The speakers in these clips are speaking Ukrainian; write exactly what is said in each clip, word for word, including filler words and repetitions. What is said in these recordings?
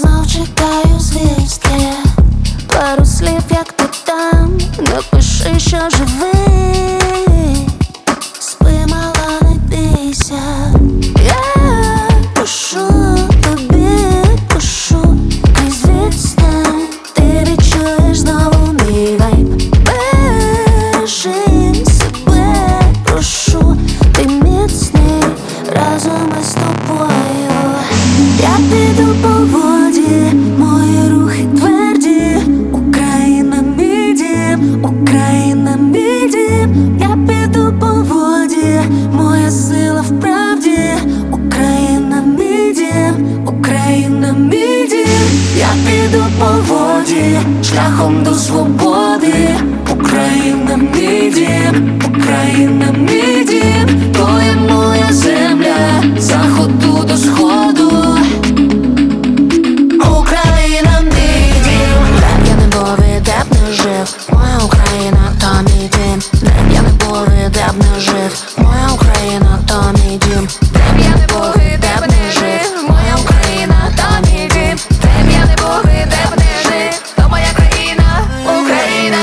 знов чекаю звістки, пару слів, як ти там, напиши, що живий. Спи, мала, не бійся. Я пишу тобі, пишу крізь відстань. Ти відчуєш знову мій вайб. Бережи себе, прошу, ти міцний, разом із тобою. Я піду по воді, мої рухи тверді. Україна мій дім, Україна мій дім. Я піду по воді, моя сила в правді. Україна мій дім, Україна мій дім. Я піду по воді, шляхом до свободи. Україна мій дім, Україна мій дім. То є моя земля, з заходу до сходу. Україна мій дім. Де б я не був і де б не жив, моя Україна то мій дім. Де б я не був і де б не жив, моя Україна то мій дім. Де б я не був і де б не жив, моя Україна то мій дім. Де б я не був і де б не жив, то моя країна, Україна.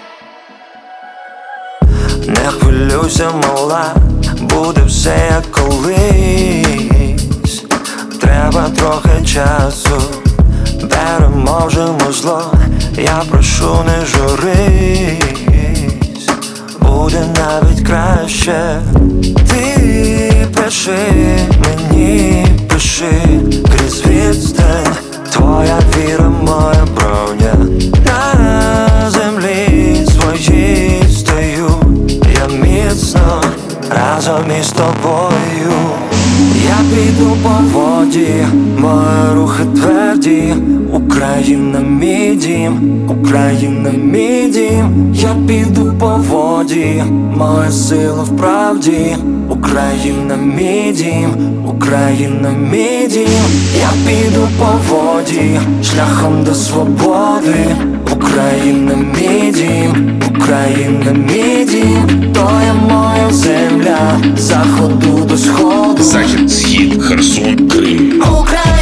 Не хвилюйся, мала, буде все як колись. Треба трохи часу, переможемо зло. Я прошу, не журись, буде навіть краще. Ти пиши мені, пиши крізь відстань. Твоя віра, моя броня. На землі своїй стою я міцно, разом із тобою. Я піду по воді, мої рухи тверді. Україна мій дім, Україна мій дім. Я піду по воді, моя сила в правді. Україна мій дім, Україна мій дім. Я піду по воді, шляхом до свободи. Україна мій дім, Україна мій дім. То є моя земля, з заходу до сходу. Захід, схід, Херсон, Крим. Україна